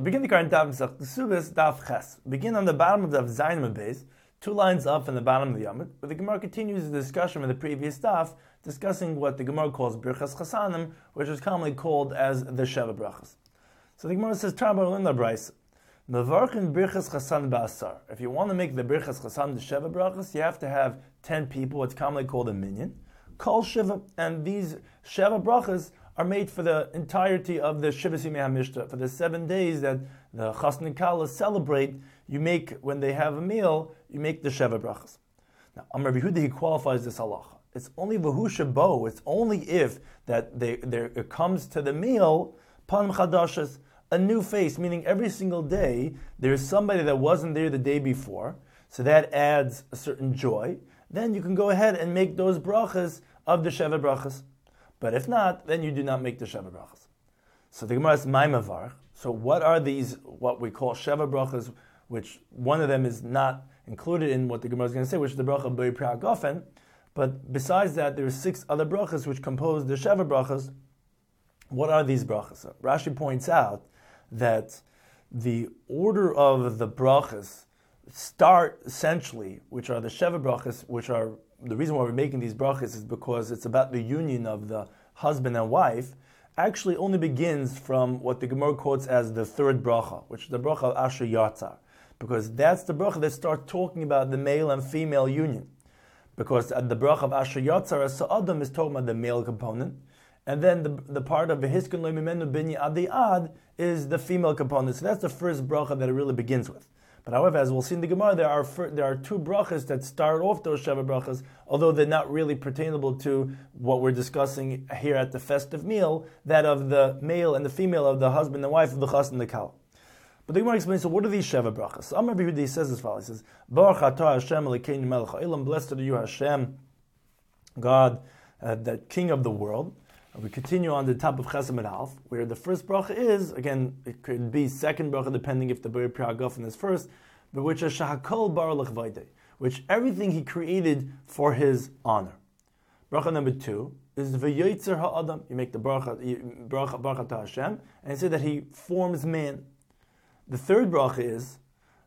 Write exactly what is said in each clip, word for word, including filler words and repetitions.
begin the current daf Masech Kesubos daf Ches. Begin on the bottom of the Zayin base, two lines up in the bottom of the Yamud, where the Gemara continues the discussion with the previous daf, discussing what the Gemara calls Birchas Chasanim, which is commonly called as the Sheva Brachas. So the Gemara says, Tarbar Linda Bryce, Mevarchin Birchas Chasan Ba'asar. If you want to make the Birchas Chasan the Sheva Brachas, you have to have ten people, what's commonly called a minyan, Kol Shiva, and these Sheva Brachas are made for the entirety of the Shiva Simei HaMishta, for the seven days that the Chasna and Kala celebrate. You make, when they have a meal, you make the Sheva Brachas. Now, Amar Yehuda, he qualifies this halacha. It's only V'hu Shebo, it's only if that they, there, it comes to the meal, Panim Chadashas, a new face, meaning every single day there is somebody that wasn't there the day before, so that adds a certain joy. Then you can go ahead and make those brachas of the Sheva Brachas. But if not, then you do not make the Sheva Brachas. So the Gemara is Maimavar. So what are these, what we call Sheva Brachas, which one of them is not included in what the Gemara is going to say, which is the bracha B'ri Pri HaGofen. But besides that, there are six other brachas which compose the Sheva Brachas. What are these brachas? So Rashi points out that the order of the brachas start essentially, which are the Sheva Brachas, which are the reason why we're making these brachas is because it's about the union of the husband and wife, actually only begins from what the Gemara quotes as the third bracha, which is the bracha of Asher Yatzar, because that's the bracha that starts talking about the male and female union. Because the bracha of Asher Yatzar as Sa'adam is talking about the male component, and then the, the part of V'hiskin lo mimenu binyi adi ad is the female component. So that's the first bracha that it really begins with. But however, as we'll see in the Gemara, there are there are two brachas that start off those Sheva Brachas, although they're not really pertainable to what we're discussing here at the festive meal, that of the male and the female, of the husband and wife, of the chas and the kal. But the Gemara explains, so what are these Sheva Brachas? So Amar Yehuda says as follows, he says, Baruch atah Hashem Elokeinu melech ha'olam, blessed are you Hashem, God, uh, the King of the world. We continue on the top of Chesed Amud Aleph, where the first bracha is, again, it could be second bracha, depending if the B'ri Pri HaGofen is first, but which is Shahakol Bar L'chvayde, which everything he created for his honor. Bracha number two is V'yoytzer Ha'adam. You make the bracha, bracha, bracha to Hashem, and you say that he forms man. The third bracha is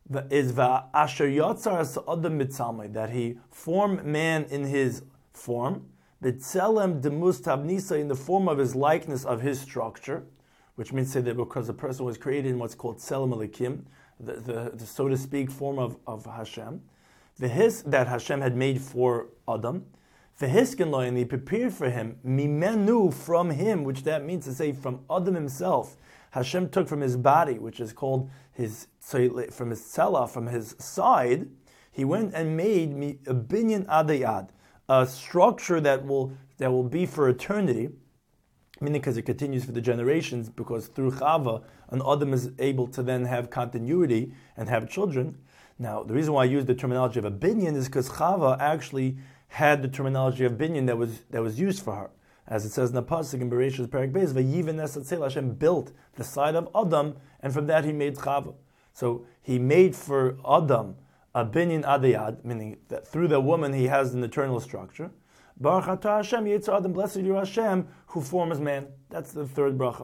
is V'asher Yotzar Ha'adam Mitzalmei, that he formed man in his form. B'tzelem demus tabnisa, in the form of his likeness of his structure, which means say that because the person was created in what's called tzelem elikim, the, the, the so to speak form of, of Hashem, the his that Hashem had made for Adam, the hiskin lo, and he prepared for him mimenu, from him, which that means to say from Adam himself. Hashem took from his body, which is called his from his tzela, from his side, he went and made me a binyan adayad, a structure that will that will be for eternity, meaning because it continues for the generations, because through Chava, an Adam is able to then have continuity and have children. Now, the reason why I use the terminology of a binyan is because Chava actually had the terminology of binyan that was that was used for her. As it says in the Pasuk in Bereshit Perek Beis, Vayiven es hatzel, Hashem built the side of Adam, and from that he made Chava. So he made for Adam a binyan adayad, meaning that through the woman he has an eternal structure. Baruch atah Hashem Yitzar Adam, blessed are you Hashem, who forms man. That's the third bracha.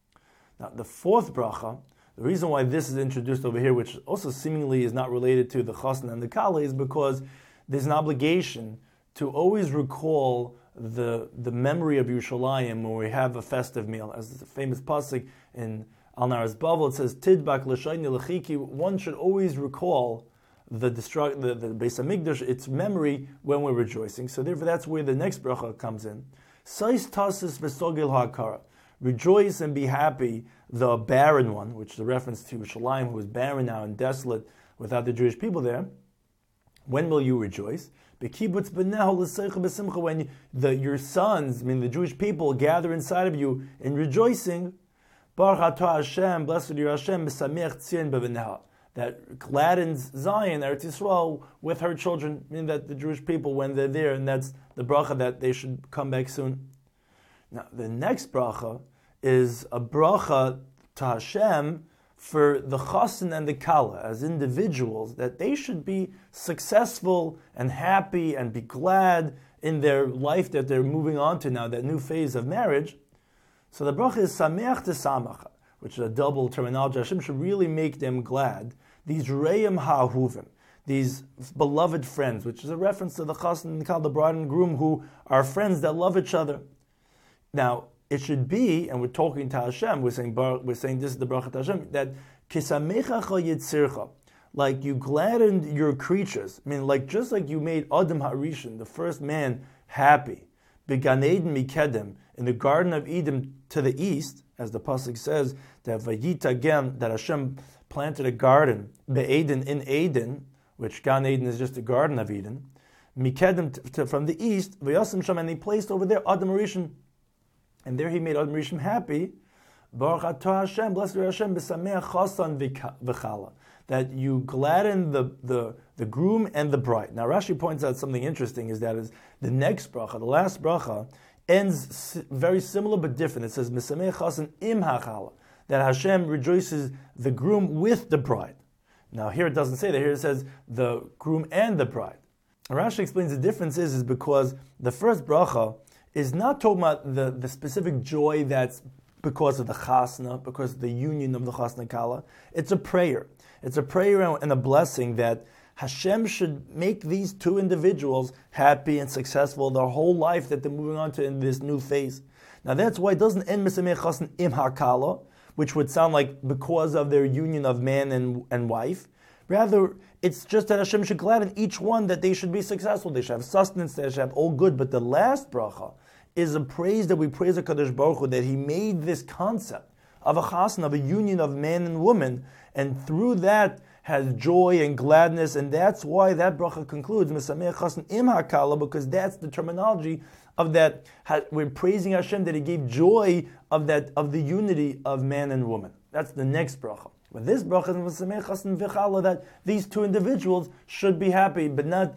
Now the fourth bracha, the reason why this is introduced over here, which also seemingly is not related to the chasna and the kala, is because there's an obligation to always recall the the memory of Yerushalayim when we have a festive meal. As the famous pasuk in Al Naras Bavel, it says, Tidbak l'shayni l'chiki, one should always recall the destruct the, the Beis Hamikdash, its memory when we're rejoicing. So therefore that's where the next bracha comes in. Sais tasis v'sogil ha'akara. Rejoice and be happy, the barren one, which is a reference to Yerushalayim, who is barren now and desolate without the Jewish people there. When will you rejoice? When the, your sons, I mean the Jewish people, gather inside of you in rejoicing. Baruch atah Hashem, blessed are you Hashem, b'sameach tzion b'v'neha, that gladdens Zion, Eretz Yisrael, with her children, meaning that the Jewish people, when they're there, and that's the bracha that they should come back soon. Now, the next bracha is a bracha to Hashem for the chassan and the kala, as individuals, that they should be successful and happy and be glad in their life that they're moving on to now, that new phase of marriage. So the bracha is sameach tesamach, which is a double terminology. Hashem should really make them glad. These re'im ha'ahuvim, these beloved friends, which is a reference to the chassan and the bride and groom, who are friends that love each other. Now, it should be, and we're talking to Hashem, we're saying we're saying this is the bracha to Hashem, that kisamecha yitzircha, like you gladdened your creatures. I mean, like just like you made Adam Harishon, the first man, happy. Began Eden mikedem, in the Garden of Eden to the east, as the pasuk says, that vayita again, that Hashem planted a garden, be'Eden in Eden, which Gan Eden is just the Garden of Eden, mikedem from the east, v'yasim sham, and he placed over there Adam Harishon, and there he made Adam Harishon happy. Baruch atah Hashem, blessed be Hashem, b'sameach chasan v'chala, that you gladden the, the, the groom and the bride. Now Rashi points out something interesting, is that is the next bracha, the last bracha, ends very similar but different. It says, Mesameh chasan im hachala, that Hashem rejoices the groom with the bride. Now here it doesn't say that, here it says the groom and the bride. And Rashi explains the difference is, is because the first bracha is not talking about the, the specific joy that's because of the chasna, because of the union of the chasna kala. It's a prayer. It's a prayer and a blessing that Hashem should make these two individuals happy and successful their whole life that they're moving on to in this new phase. Now that's why it doesn't end Mesameh Chasan im hakala, which would sound like because of their union of man and, and wife. Rather, it's just that Hashem should gladden each one that they should be successful, they should have sustenance, they should have all good. But the last bracha is a praise that we praise HaKadosh Baruch Hu, that He made this concept of a chasan, of a union of man and woman, and through that has joy and gladness, and that's why that bracha concludes Mesameh chasan im hakala, because that's the terminology of that. We're praising Hashem that He gave joy of that, of the unity of man and woman. That's the next bracha. But this bracha is Mesameh chasan v'chala, that these two individuals should be happy, but not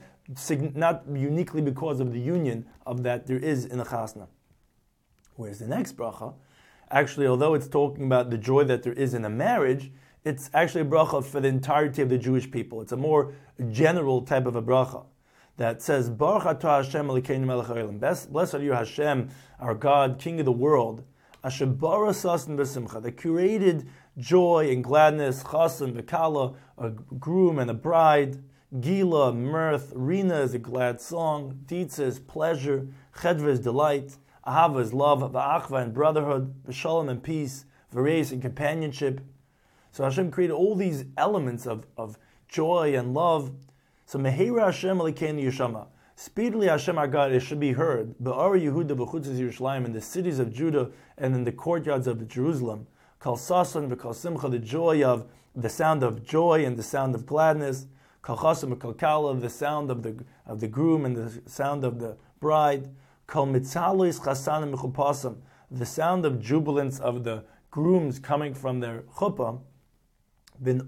not uniquely because of the union of that there is in a chasna. Whereas the next bracha, actually, although it's talking about the joy that there is in a marriage, it's actually a bracha for the entirety of the Jewish people. It's a more general type of a bracha that says, Baruch atah Hashem Elokeinu melech haolam. Blessed are you, Hashem, our God, King of the world, Asher bara sasan b'simcha, that created joy and gladness, chasan v'kala, a groom and a bride, gila, mirth, rina is a glad song, ditza is pleasure, chedva is delight, ahava is love, va'achva and brotherhood, v'shalom and peace, v'reis and companionship. So Hashem created all these elements of, of joy and love. So Meheira Hashem Elokeinu Yeshama. Speedily Hashem our God, it should be heard. Be'ara Yehuda v'chutzes Yerushalayim, in the cities of Judah and in the courtyards of Jerusalem. Kal sasan v'kal simcha, the joy of, the sound of joy and the sound of gladness. Kal chasam v'kal kala, the sound of the of the groom and the sound of the bride. Kal mitzalos chasanim v'chupasam, the sound of jubilance of the grooms coming from their chuppah. And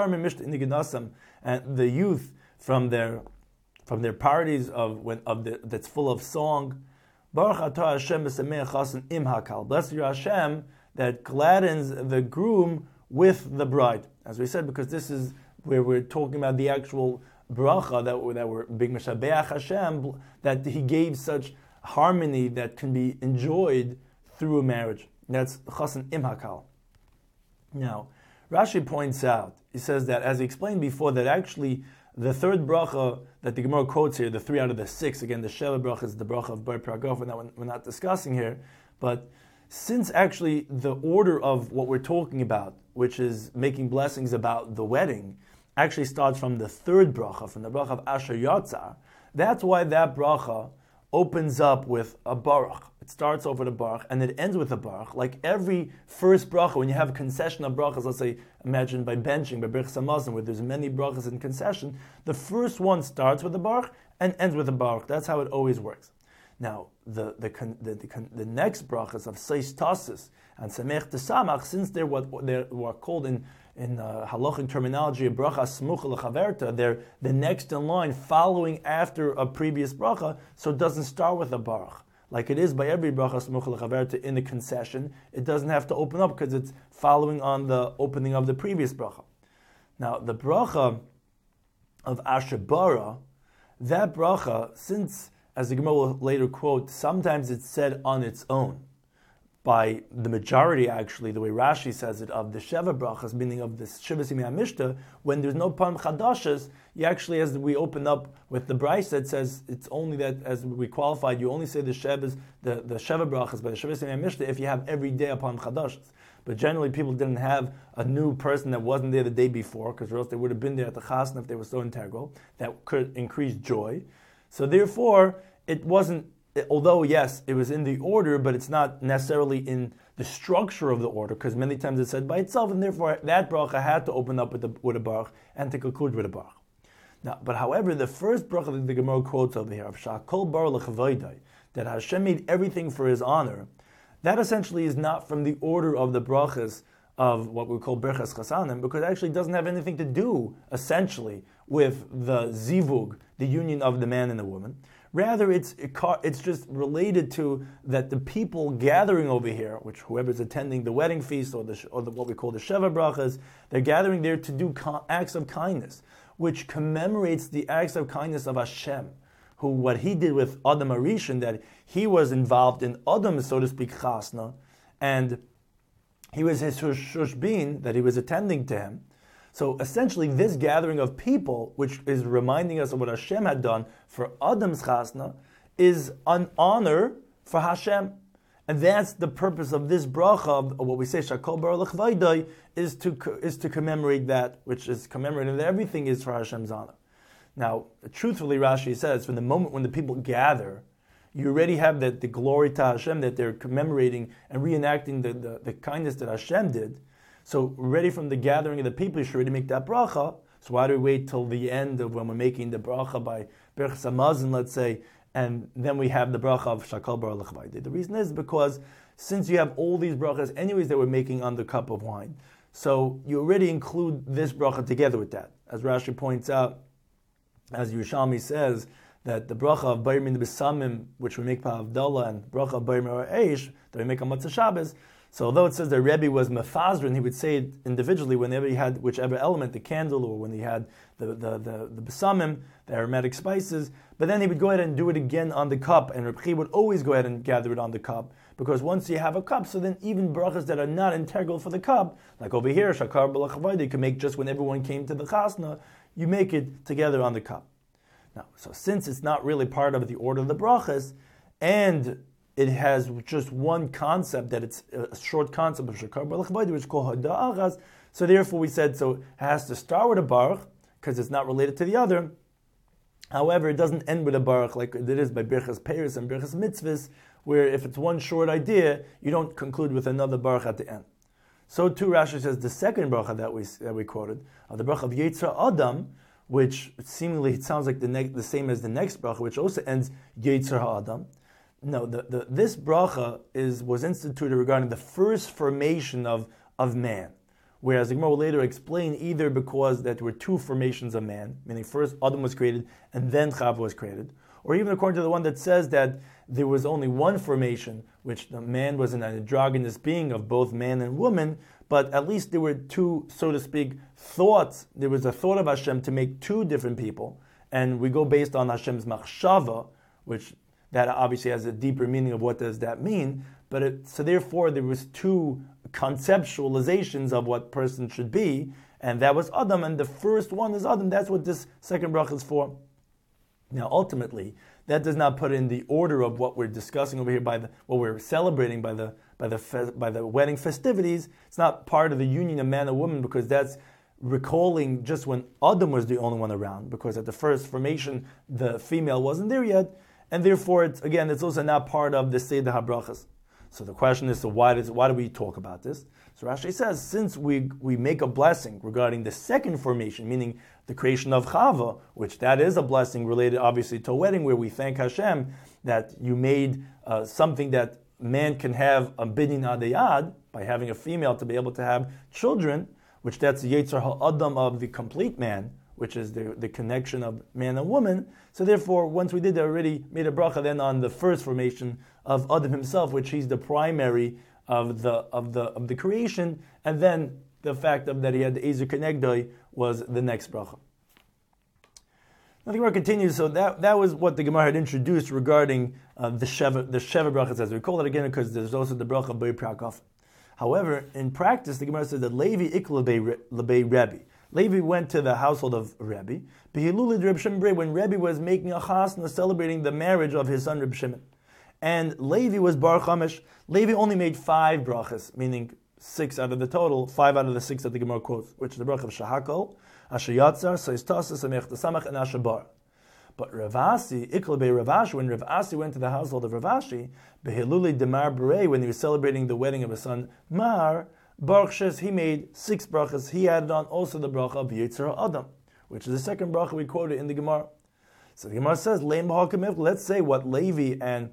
the youth from their from their parties of when of the, that's full of song. Baruch atah Hashem b'sameach chasan im hakal. Blessed you Hashem that gladdens the groom with the bride. As we said, because this is where we're talking about the actual bracha that that we're being meshabeach Hashem, that He gave such harmony that can be enjoyed through a marriage. That's chasan im hakal. Now, Rashi points out, he says that, as he explained before, that actually the third bracha that the Gemara quotes here, the three out of the six, again, the Sheva bracha is the bracha of Bar Paragof, and that we're not discussing here, but since actually the order of what we're talking about, which is making blessings about the wedding, actually starts from the third bracha, from the bracha of Asher Yatzar, that's why that bracha opens up with a baruch. It starts over the baruch and it ends with a baruch. Like every first bracha, when you have a concession of brachas, let's say, imagine by benching, by Birchas Hamazon, where there's many brachas in concession, the first one starts with a baruch and ends with a baruch. That's how it always works. Now, the the the, the, the next brachas of Seis Tasis and Samech Tesamach, since they're what they're what called in in uh, halachic terminology a bracha smucha lechaverta, they're the next in line, following after a previous bracha, so it doesn't start with a baruch like it is by every bracha smucha lechaverta in the concession. It doesn't have to open up because it's following on the opening of the previous bracha. Now, the bracha of Asher Bara, that bracha, since, as the Gemara will later quote, sometimes it's said on its own. by the majority, actually, the way Rashi says it, of the Sheva Brachas, meaning of the Shivas Yimei HaMishta, when there's no Param Chadashas, you actually, as we open up with the Brisa, it says it's only that, as we qualified, you only say the Shevas, the, the Sheva Brachas by the Shivas Yimei HaMishta if you have every day a Param Chadashas. But generally, people didn't have a new person that wasn't there the day before, because or else they would have been there at the Chasna if they were so integral. That could increase joy. So therefore, it wasn't, although yes, it was in the order, but it's not necessarily in the structure of the order, because many times it's said by itself, and therefore that bracha had to open up with, the, with a baruch and to conclude with a baruch. Now, but however, the first bracha that the Gemara quotes over here, of Shakol bar l'chavaydai, that Hashem made everything for His honor, that essentially is not from the order of the brachas of what we call Birchas Chasanim, because it actually doesn't have anything to do, essentially, with the zivug, the union of the man and the woman. Rather, it's it's just related to that the people gathering over here, which whoever's attending the wedding feast or the or the, what we call the Sheva Brachas, they're gathering there to do acts of kindness, which commemorates the acts of kindness of Hashem, who what He did with Adam Arishon, that He was involved in Adam, so to speak, chasna, and he was his shushbin, that He was attending to him. So essentially, this gathering of people, which is reminding us of what Hashem had done for Adam's chasna, is an honor for Hashem. And that's the purpose of this bracha, of what we say, Shakol bar l'chavaydai, is to is to commemorate that, which is commemorating that everything is for Hashem's honor. Now, truthfully, Rashi says, from the moment when the people gather, you already have that the glory to Hashem, that they're commemorating and reenacting the, the, the kindness that Hashem did. So ready from the gathering of the people, you should already make that bracha. So why do we wait till the end of when we're making the bracha by Birchas Hamazon, let's say, and then we have the bracha of Shakol bar l'chavaydai? The reason is because since you have all these brachas anyways that we're making on the cup of wine, so you already include this bracha together with that. As Rashi points out, as Yerushalmi says, that the bracha of Bayir Min B'Samim, which we make by Havdalah, and bracha of Bayir Min Eish, that we make on Matzah Shabbos. So although it says that Rebbe was mefazrin, he would say it individually whenever he had whichever element, the candle, or when he had the the the, the besamim, the aromatic spices. But then he would go ahead and do it again on the cup, and Reb Chi would always go ahead and gather it on the cup, because once you have a cup, so then even brachas that are not integral for the cup, like over here, Shakar bar l'chavaydai, you can make just when everyone came to the chasna, you make it together on the cup. Now, so since it's not really part of the order of the brachas, and it has just one concept, that it's a short concept of Shakar bar l'chavaydai, which is called Hada Achas. So therefore we said, so it has to start with a baruch, because it's not related to the other. However, it doesn't end with a baruch like it is by Birchas Peiros and Birchas Mitzvahs, where if it's one short idea, you don't conclude with another baruch at the end. So too, Rashi says the second bracha that we that we quoted, uh, the bracha of Yetzer Adam, which seemingly it sounds like the ne- the same as the next bracha, which also ends Yetzer Ha'adam. No, the, the, this bracha is was instituted regarding the first formation of, of man. Whereas the Gemara will later explain either because that there were two formations of man, meaning first Adam was created and then Chava was created, or even according to the one that says that there was only one formation, which the man was an androgynous being of both man and woman, but at least there were two, so to speak, thoughts. There was a thought of Hashem to make two different people, and we go based on Hashem's machshava, which that obviously has a deeper meaning of what does that mean. But it, so therefore there was two conceptualizations of what person should be, and that was Adam, and the first one is Adam. That's what this second bracha is for. Now, ultimately, that does not put in the order of what we're discussing over here by the what we're celebrating by the by the fe, by the wedding festivities. It's not part of the union of man and woman, because that's recalling just when Adam was the only one around, because at the first formation the female wasn't there yet, and therefore it's again it's also not part of the Seder HaBrachas. So the question is, so why does why do we talk about this? So Rashi says, since we we make a blessing regarding the second formation, meaning the creation of Chava, which that is a blessing related obviously to a wedding, where we thank Hashem that you made uh, something that man can have a bidin adayad, by having a female to be able to have children, which that's the Yetzer Ha'adam of the complete man, which is the, the connection of man and woman. So therefore, once we did that, already made a bracha then on the first formation of Adam himself, which he's the primary of the of the of the creation, and then the fact of that he had the Ezer Kenegdoi was the next bracha. Now the Gemara continues. So that that was what the Gemara had introduced regarding uh, the Sheva the Sheva brachas, as we call it again, because there's also the bracha of B'ei Prakaf. However, in practice, the Gemara says that Levi ik lebei Rebbe. Levi went to the household of Rebbe. When Rebbe was making a chasna, celebrating the marriage of his son Reb Shimon, and Levi was Bar Chamish. Levi only made five brachas, meaning six out of the total, five out of the six that the Gemara quotes, which is the bracha of Shahakol, Asher Yatzar, Sois Tasa, Samech Samach, and Asher Bar. But Rav Asi, Iklebe Rav Ashi, when Rav Asi went to the household of Rav Ashi, Behiluli Demar Berei, when he was celebrating the wedding of his son Mar, Baruch Shes, he made six brachas. He added on also the bracha of Yitzhar Adam, which is the second bracha we quoted in the Gemara. So the Gemara says, let's say what Levi and,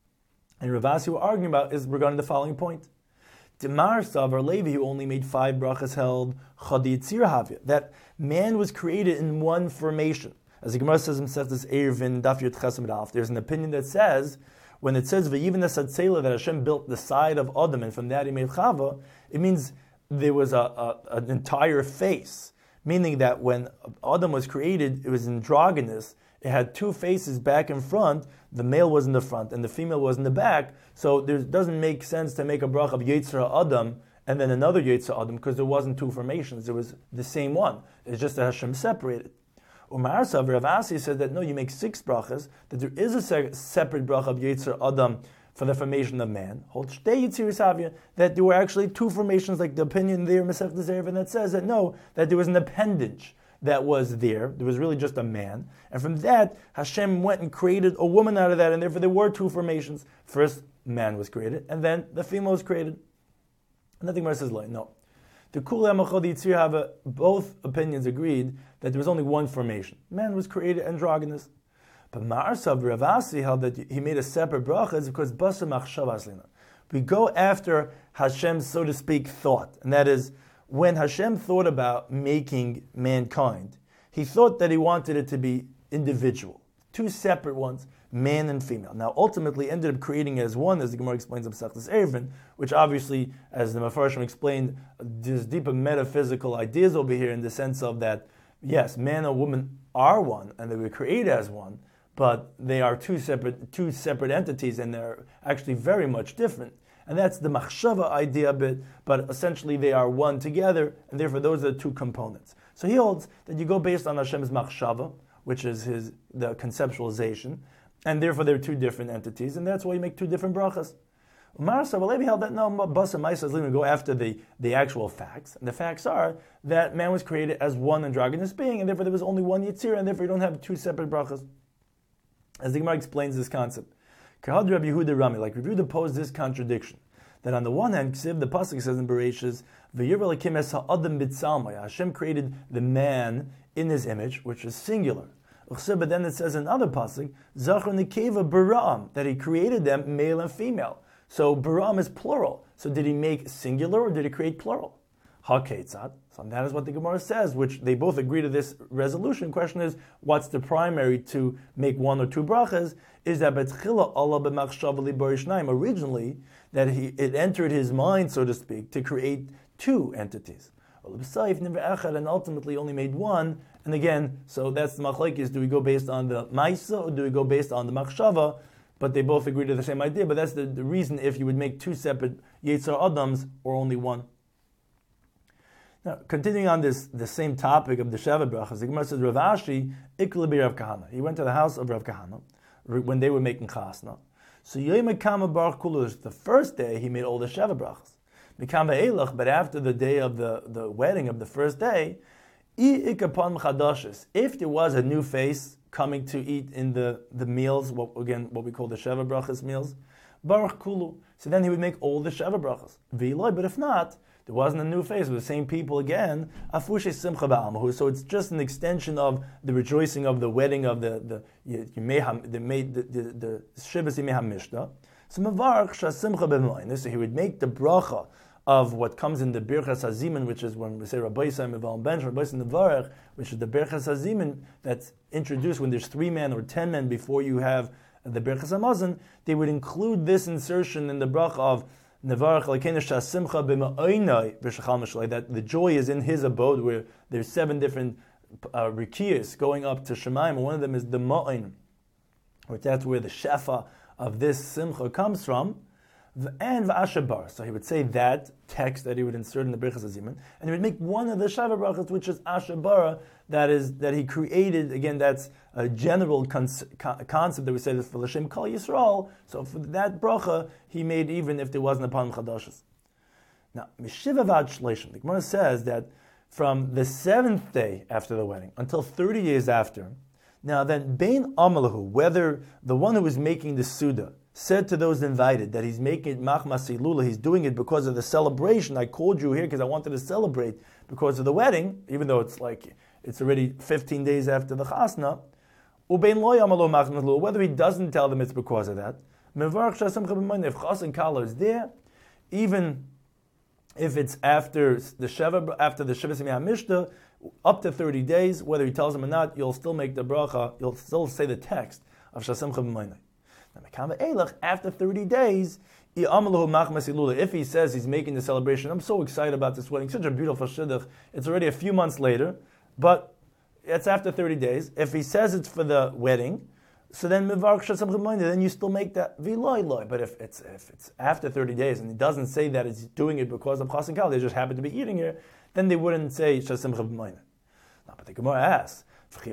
and Rav Asi were arguing about is regarding the following point. Demar Savar Levi, who only made five brachas, held Chadi Yitzir Havya, that man was created in one formation. As the Gemara says himself, this Erevin Daf Yud Ches Amud Aleph, there's an opinion that says, when it says V'yivin Esatzela, that Hashem built the side of Adam, and from that he made Chava, it means there was a, a, an entire face, meaning that when Adam was created, it was androgynous. It had two faces back and front. The male was in the front, and the female was in the back. So there doesn't make sense to make a bracha of Yitzhar Adam and then another Yitzhar Adam, because there wasn't two formations. It was the same one. It's just that Hashem separated. Umar Sav Rav Asi said that no, you make six brachas, that there is a se- separate bracha of Yitzhar Adam for the formation of man. Hold Shtei Yitziris Havya, that there were actually two formations, like the opinion there, Masech Erevin, that says that no, that there was an appendage that was there. There was really just a man. And from that, Hashem went and created a woman out of that, and therefore there were two formations. First, man was created, and then the female was created. And nothing more says, no. The Kula Amachod Yitzir Hava, both opinions agreed that there was only one formation. Man was created androgynous. But Ma'arsav Rav Asi held that he made a separate bracha because Basa Machshav Aslina. We go after Hashem's, so to speak, thought. And that is, when Hashem thought about making mankind, he thought that he wanted it to be individual. Two separate ones, man and female. Now, ultimately ended up creating it as one, as the Gemara explains in Masechtas Erevin, which obviously, as the Mefarshim explained, there's deeper metaphysical ideas over here in the sense of that, yes, man and woman are one, and they were created as one, but they are two separate two separate entities, and they're actually very much different. And that's the machshava idea a bit, but essentially they are one together, and therefore those are the two components. So he holds that you go based on Hashem's machshava, which is his the conceptualization, and therefore they're two different entities, and that's why you make two different brachas. Umar Savalevi held that no, Basa Maisa is going to go after the, the actual facts, and the facts are that man was created as one androgynous being, and therefore there was only one Yitzir, and therefore you don't have two separate brachas. As the Gemara explains this concept, Kahad Rabbi Yehuda Rami, like Rabbi Yehuda posed this contradiction, that on the one hand, Ksiv, the pasuk says in Bereshis, V'yir Elokim es ha'adam b'tzalmai, Hashem created the man in his image, which is singular. But then it says in another pasuk, Zachar Nekeva Bara'am, that he created them male and female. So Bara'am is plural. So did he make singular or did he create plural? HaKetzat. So that is what the Gemara says, which they both agree to this resolution. The question is, what's the primary to make one or two brachas? Is that Betchila Allah b'machshav li'barishnaim, originally, that he it entered his mind, so to speak, to create two entities. And ultimately only made one. And again, so that's the machlekes. Do we go based on the Maisa or do we go based on the Machshava? But they both agree to the same idea. But that's the, the reason if you would make two separate Yitzhar Adams or only one. Now, continuing on this the same topic of the Sheva brachas, the Gemara says Rav Ashi iklebi Rav Kahana. He went to the house of Rav Kahana when they were making chasna. So Yom Kama Baruch Kulush, the first day he made all the Sheva brachas. Mikama Elach, but after the day of the, the wedding of the first day, if there was a new face coming to eat in the, the meals, what again what we call the Sheva brachas meals, Baruch Kulu. So then he would make all the Sheva brachas. But if not, there wasn't a new face, it was the same people again. Afushe Simcha Ba'almahu. So it's just an extension of the rejoicing of the wedding of the the the the the, the Shivas Yimei Mishta. So Mavarach Shasimcha B'Moin. So he would make the bracha of what comes in the Birchas Hazimin, which is when we say Rabbi Yisrael Meval Ben, Rabbi Yisrael Nevarach, which is the Birchas Hazimin that's introduced when there's three men or ten men before you have the Birchas Hamazon. They would include this insertion in the bracha of Nevarach Lekeinu Shasimcha B'Ma'oinai V'Shachal Mishlei, that the joy is in his abode, where there's seven different uh, rikiyas going up to Shemaim. One of them is the Ma'in, which that's where the shefa of this simcha comes from, and v'ashabar. So he would say that text that he would insert in the Birchas Hazimun, and he would make one of the Sheva brachas, which is ashabara, that is that he created. Again, that's a general con- concept that we say this for L'Shem Kol Yisrael. So for that bracha, he made even if there wasn't a Panim Chadashos. Now, Mishiva Vad Shleishim, the Gemara says that from the seventh day after the wedding until thirty days after, now then, Bein Amalahu, whether the one who was making the Suda said to those invited that he's making it Machmas Ilula, he's doing it because of the celebration. I called you here because I wanted to celebrate because of the wedding, even though it's like, it's already fifteen days after the Chasna. Ubein Lo Yamalu Machmas Ilula, whether he doesn't tell them it's because of that. Mevarch Shasam Chabamayna, if Chas and Kala is there, even if it's after the Sheva, after the Sheva Simei HaMishta, up to thirty days, whether he tells them or not, you'll still make the bracha, you'll still say the text of Shasam Chabamayna. Now, after thirty days, if he says he's making the celebration, I'm so excited about this wedding, such a beautiful shidduch, it's already a few months later, but it's after thirty days. If he says it's for the wedding, so then then you still make that viloi loy. But if it's if it's after thirty days and he doesn't say that he's doing it because of chas and kal, they just happen to be eating here, then they wouldn't say shasim chav. But the Gemara asks,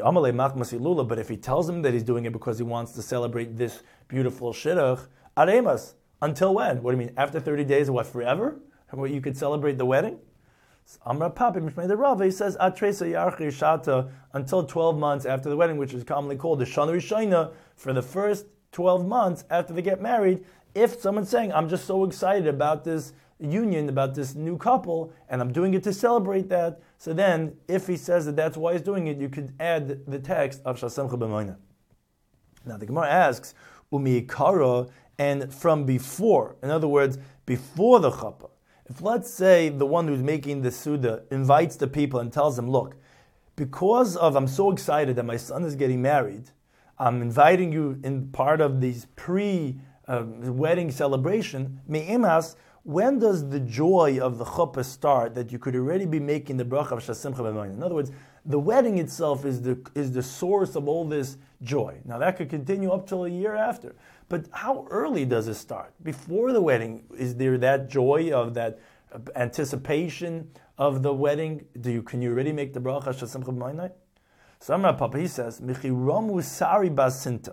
but if he tells him that he's doing it because he wants to celebrate this beautiful shidduch, aremas, until when? What do you mean? After thirty days, what, forever? What, you could celebrate the wedding? Amra Papi Mishmei Rava, he says, Atresa Yarchi Shata, until twelve months after the wedding, which is commonly called the Shana Rishayna, for the first twelve months after they get married. If someone's saying, I'm just so excited about this union, about this new couple, and I'm doing it to celebrate that, so then, if he says that that's why he's doing it, you could add the text of Shasem Chabamayna. Now the Gemara asks, Umi Ikara, and from before, in other words, before the Chapa, if let's say the one who's making the Suda invites the people and tells them, look, because of I'm so excited that my son is getting married, I'm inviting you in part of these pre-wedding uh, celebration, me'imas, when does the joy of the chuppah start that you could already be making the bracha of Shasim Chabamayna? In other words, the wedding itself is the is the source of all this joy. Now that could continue up till a year after. But how early does it start? Before the wedding, is there that joy of that anticipation of the wedding? Do you can you already make the bracha Shasim Chabamayna? So Amar Papa, he says, Michiramu Sari Basinta.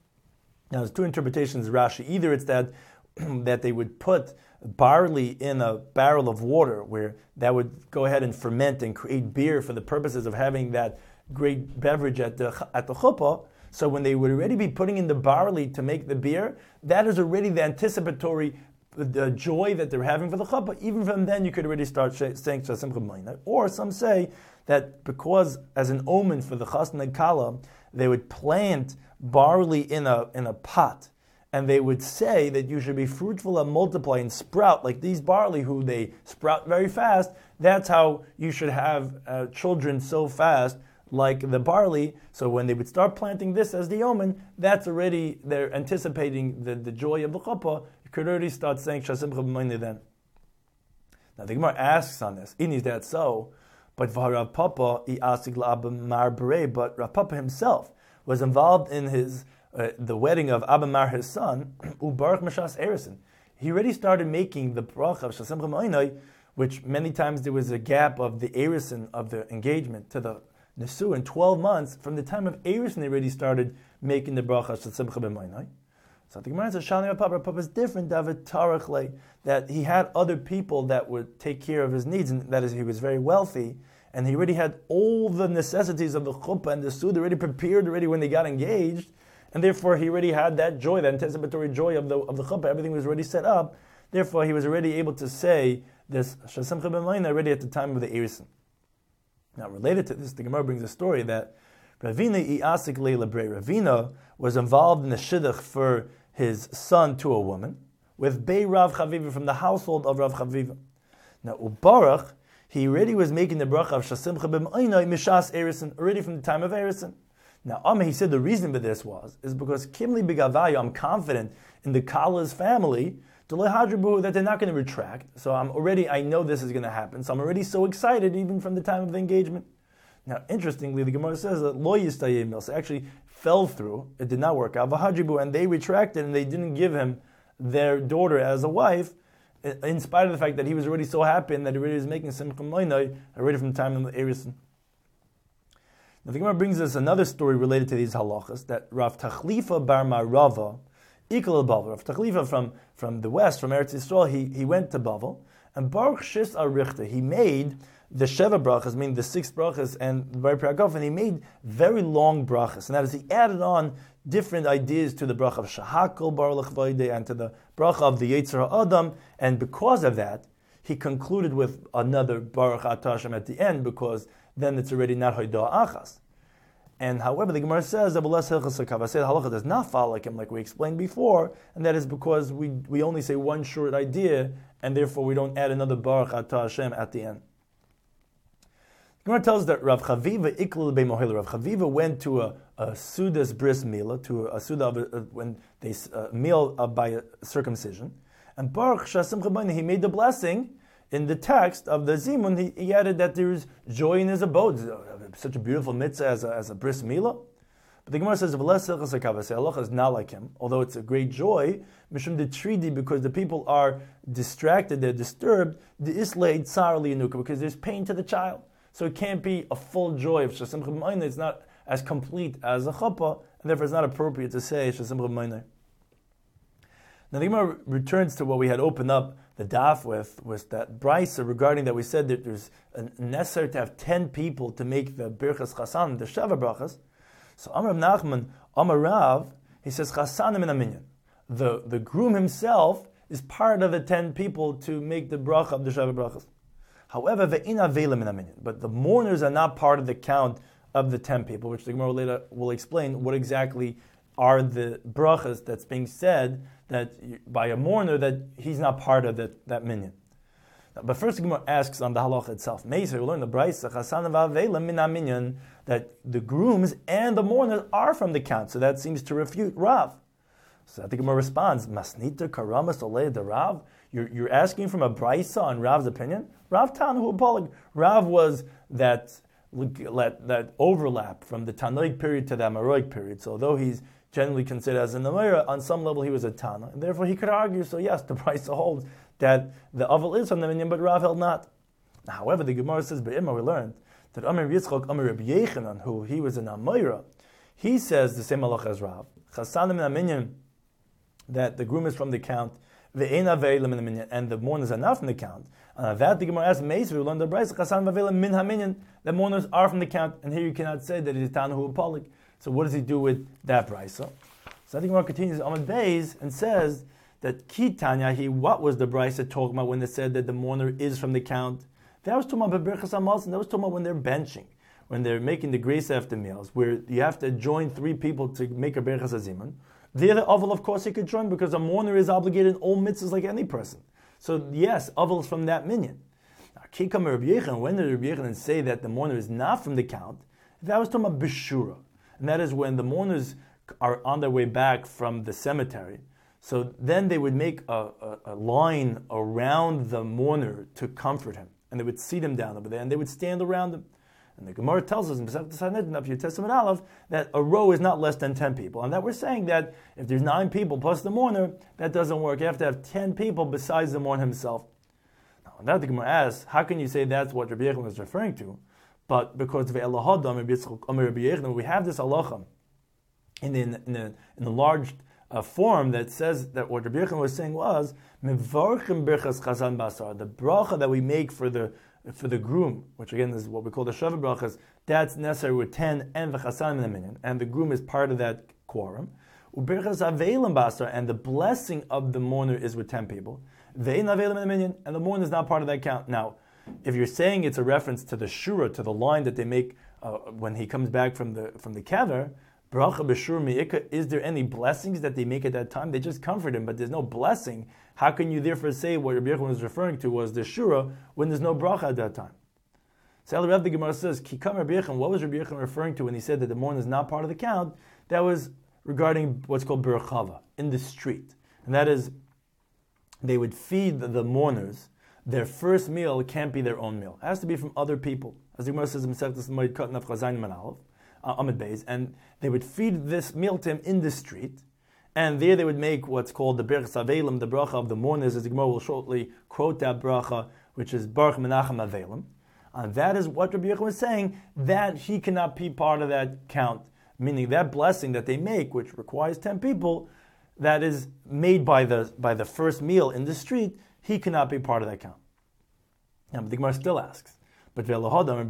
Now there's two interpretations of Rashi. Either it's that that they would put barley in a barrel of water where that would go ahead and ferment and create beer for the purposes of having that great beverage at the at the chuppah. So when they would already be putting in the barley to make the beer, that is already the anticipatory the joy that they're having for the chuppah. Even from then, you could already start saying Shasim Chabamayna. Or some say that because as an omen for the chasna and kala, they would plant barley in a in a pot. And they would say that you should be fruitful and multiply and sprout like these barley, who they sprout very fast. That's how you should have uh, children so fast, like the barley. So when they would start planting this as the omen, that's already, they're anticipating the, the joy of the chuppah. You could already start saying Shasim Chabamayna then. Now the Gemara asks on this, is that so? But Rav Papa, but Rav Papa himself was involved in his Uh, the wedding of Abba Mar, his son, Ubarach Mashas Erison. He already started making the bracha of Shasim Chabamayna, which many times there was a gap of the Erison of the engagement to the Nesu in twelve months. From the time of Erison, they already started making the bracha of Shasim Chabamayna. So the Gemara says, Shani Papa, Papa is different, David Tarachle, that he had other people that would take care of his needs, and that is, he was very wealthy, and he already had all the necessities of the chuppah and the Suda already prepared already when they got engaged. And therefore, he already had that joy, that anticipatory joy of the of the chuppah. Everything was already set up. Therefore, he was already able to say this Shasim Chabamayna already at the time of the Erison. Now, related to this, the Gemara brings a story that Ravina Iasik Leila Brei. Ravina was involved in the shidduch for his son to a woman with Bei Rav Chaviva, from the household of Rav Chaviva. Now, Ubarach, he already was making the bracha of Shasim Chabamayna Mishas Erison already from the time of Erison. Now, Amma, he said the reason for this was, is because Kimli B'Gavayu, I'm confident in the Kala's family, that they're not going to retract. So I'm already, I know this is going to happen. So I'm already so excited even from the time of the engagement. Now, interestingly, the Gemara says that lo yistayim milsa actually fell through. It did not work out. V'hadribu, and they retracted and they didn't give him their daughter as a wife, in spite of the fact that he was already so happy and that he already was making simcha moinai already from the time of the Erison. Now, the Gemara brings us another story related to these halachas, that Rav Tachlifa bar Marava, Ikal Bavel, Rav Tachlifa from, from the west, from Eretz Yisrael, he, he went to Bavel, and Baruch Shis Arichta, he made the Sheva brachas, meaning the six brachas, and very Priyagof, and he made very long brachas. And that is, he added on different ideas to the bracha of Shahakol Baruch Vayde and to the bracha of the Yetzer HaAdam, and because of that, he concluded with another Baruch Atah Hashem at the end, because then it's already not Hoidah Achas. And however, the Gemara says that halacha does not follow like him, like we explained before, and that is because we, we only say one short idea, and therefore we don't add another Baruch Atah Hashem at the end. The Gemara tells that Rav Chaviva Iklil Be'Mohel. Rav Chaviva went to a, a Sudas bris milah, to a Suda of a, a, when they uh, meal uh, by a circumcision, and Baruch Shasim Chabayna, he made the blessing. In the text of the Zimun, he, he added that there is joy in his abode. Such a beautiful mitzvah as a, as a bris milah. But the Gemara says, Allah is not like him, although it's a great joy, mishum de tridi, because the people are distracted, they're disturbed, the islay tsar liyanuka, because there's pain to the child. So it can't be a full joy of Shasim Chabayna. It's not as complete as a chuppah, and therefore it's not appropriate to say Shasim Chabayna. Now the Gemara returns to what we had opened up the daf with, was that brisa regarding that we said that there's necessary to have ten people to make the birchas chasan, the sheva brachas. So Amar Nachman, Amar Rav, he says chasanim in a minyan. The the groom himself is part of the ten people to make the bracha of the sheva brachas. However, ve'ina ve'lim in a minyan, but the mourners are not part of the count of the ten people, which the Gemara later will explain what exactly are the brachas that's being said that by a mourner that he's not part of that, that minyan. But first the Gemara asks on the halacha itself. Meisher, we learn the brisa chasan v'aveilim min minyan, that the grooms and the mourners are from the count. So that seems to refute Rav. So I think Gemara responds, Masnita karamas olei the Rav. You're you're asking from a brisa on Rav's opinion. Rav Tanahu Apolig. Rav was that that overlap from the Tanoic period to the Amoraik period. So although he's generally considered as an Amira, on some level he was a Tana, and therefore he could argue, so yes, the Brisa holds that the Aval is from the Minyan, but Rav held not. However, the Gemara says, Be'imah, we learned that Amir Yitzchok, Amir Rabbi Yechanan, who he was an Amira, he says the same halach as Rav. Chasanim in Minyan, that the groom is from the count, Ve'ena ve'elim in the Minyan, and the mourners are not from the count. And that the Gemara asks, Meis, we learned the Brisa, Chasanim ve'elim min ha-minyan, the mourners are from the count, and here you cannot say that it is Tanahu Apolik. So what does he do with that brisa? So I think Gemara continues Amud Beis and says that Kitanya, he what was the brisa talking about when they said that the mourner is from the count? That was talking about B'berchas HaMalson. That was talking about when they're benching, when they're making the grace after meals, where you have to join three people to make a B'berchas HaZimun. The other Aval, of course, he could join because a mourner is obligated in all mitzvahs like any person. So yes, Aval is from that minyan. Now, Kikam Rabbi Yechon, when did Rabbi Yechon say that the mourner is not from the count? That was talking about Bishura. And that is when the mourners are on their way back from the cemetery. So then they would make a, a, a line around the mourner to comfort him. And they would seat him down over there, and they would stand around him. And the Gemara tells us in Pesach Sanhedrin, up your Testament Aleph, that a row is not less than ten people. And that we're saying that if there's nine people plus the mourner, that doesn't work. You have to have ten people besides the mourner himself. Now, that the Gemara asks, how can you say that's what Rabbi Yechon was referring to? But because we have this halacha in the, in the, in the large uh, form that says that what Rabbi Yechon was saying was the bracha that we make for the for the groom, which again is what we call the sheva brachas, that's necessary with ten and the chasan in the minyan, and the groom is part of that quorum. And the blessing of the mourner is with ten people. And the mourner is not part of that count. Now, if you're saying it's a reference to the shura, to the line that they make uh, when he comes back from the from the kever, bracha b'shur me'ika, is there any blessings that they make at that time? They just comfort him, but there's no blessing. How can you therefore say what Rabbi Yechon was referring to was the shura when there's no bracha at that time? So El Rav the Gemara says, Kikam Rabbi Yechon, what was Rabbi Yechon referring to when he said that the mourner is not part of the count? That was regarding what's called berachava, in the street. And that is, they would feed the mourners. Their first meal can't be their own meal. It has to be from other people. as the Gemara says in Masechtas Moed Katan of Chazayin Man Aleph, Amud Beis, and they would feed this meal to him in the street, and there they would make what's called the Birchas Avelim, the bracha of the mourners, as the Gemara will shortly quote that bracha, which is Baruch Menachem Avelim. And that is what Rabbi Yochanan was saying, that he cannot be part of that count, meaning that blessing that they make, which requires ten people, that is made by the by the first meal in the street, he cannot be part of that count. Now, the Gemara still asks, but again, Rabbi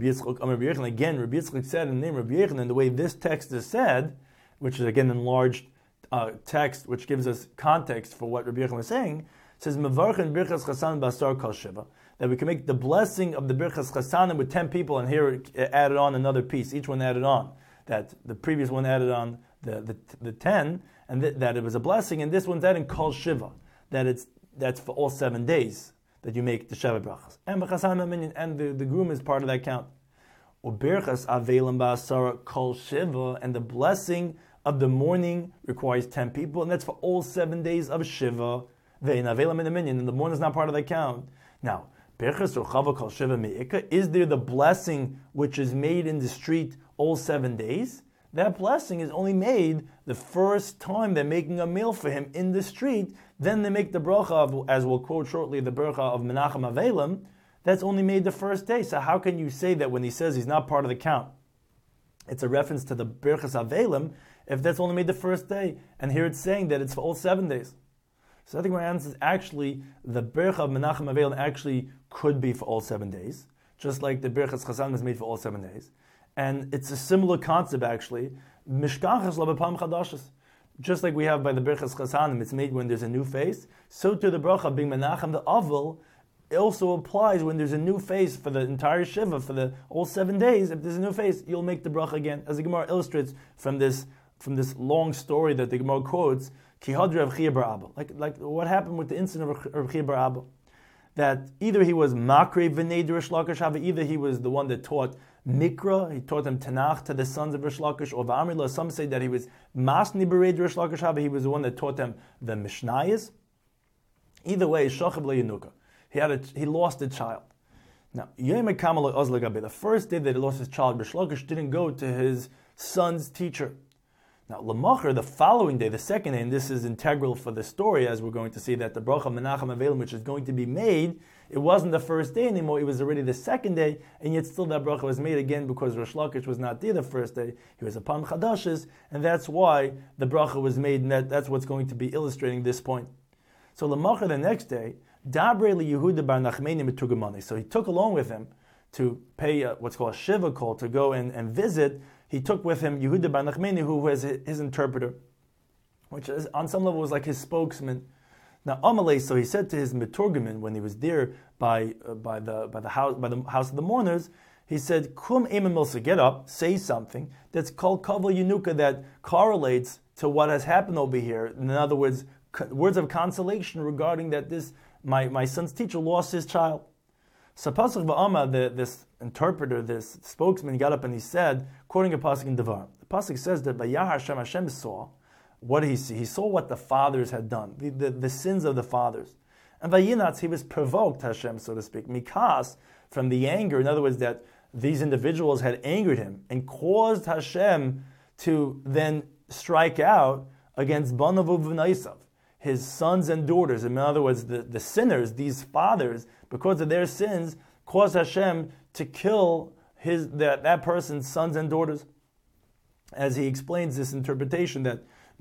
Yitzchak said in the name of Rabbi Yochanan, the way this text is said, which is again enlarged uh, text, which gives us context for what Rabbi Yochanan was saying, says Mevarchen Birchas Chasan Basar Kol Shiva, that we can make the blessing of the Birchas Chasanim with ten people, and here it added on another piece. Each one added on that the previous one added on the the, the ten, and th- that it was a blessing. And this one's adding Kol Shiva, that it's that's for all seven days that you make the Sheva brachas. And the and the, the groom is part of that count. Ubirchas Avelim Basar Kol Shiva, and the blessing of the morning requires ten people, and that's for all seven days of Shiva. Ve'in Avelim in the minyan, and the morning is not part of that count. Now, Birchas Ruchava Kol Shiva Me'ika, is there the blessing which is made in the street all seven days? That blessing is only made the first time they're making a meal for him in the street. Then they make the bracha of, as we'll quote shortly, the bracha of Menachem Avelim. That's only made the first day. So how can you say that when he says he's not part of the count, it's a reference to the Birchas Avelim, if that's only made the first day? And here it's saying that it's for all seven days. So I think my answer is actually the Bircha of Menachem Avelim actually could be for all seven days, just like the Birchas Chasan was made for all seven days. And it's a similar concept actually. Mishkachas lo b'pam chadashas. Just like we have by the Birchas Chasanim, it's made when there's a new face. So to the bracha being Menachem the Avil, it also applies when there's a new face for the entire Shiva, for the all seven days. If there's a new face, you'll make the bracha again. As the Gemara illustrates from this from this long story that the Gemara quotes, Ki hadri Rav Chiya bar Abba. Like like what happened with the incident of Rav Chiya bar Abba, that either he was Makre v'nei Rish Lakish Hava, either he was the one that taught Mikra, he taught them Tanakh to the sons of Rish Lakish, or V'amrila, some say that he was Masni Bered Rish Lakish Hava, he was the one that taught them the Mishnayos. Either way, Shachab le'Yenuka. He had a, he lost a child. Now, the first day that he lost his child, Rish Lakish didn't go to his son's teacher. Now, Lamacher, the following day, the second day, and this is integral for the story, as we're going to see, that the bracha Menachem Avelim, which is going to be made, it wasn't the first day anymore, it was already the second day, and yet still that bracha was made again because Rish Lakish was not there the first day, he was upon Chadashes, and that's why the bracha was made, and that, that's what's going to be illustrating this point. So Lamacher, the next day, Dabre li Yehuda bar Nachmeni Metugamani, so he took along with him to pay a, what's called a Shiva call, to go and, and visit. He took with him Yehuda bar Nachmeni, who was his interpreter, which is, on some level was like his spokesman. Now Amalei, so he said to his Meturgaman when he was there by uh, by the by the house by the house of the mourners, he said, Kum Eimon Milsa, get up, say something that's called Kavla Yenuka, that correlates to what has happened over here. In other words, co- words of consolation regarding that this my, my son's teacher lost his child. So Pasuk V'Ama, the this interpreter, this spokesman, got up and he said, quoting a pasuk in Devar, the pasuk says that Vayah Hashem, Hashem saw, what did he see? He saw what the fathers had done, the, the, the sins of the fathers. And Vayinatz, he was provoked, Hashem, so to speak, mikas, from the anger, in other words, that these individuals had angered him and caused Hashem to then strike out against Banav V'Naisav, his sons and daughters. In other words, the, the sinners, these fathers, because of their sins, caused Hashem to kill his that, that person's sons and daughters. As he explains this interpretation, that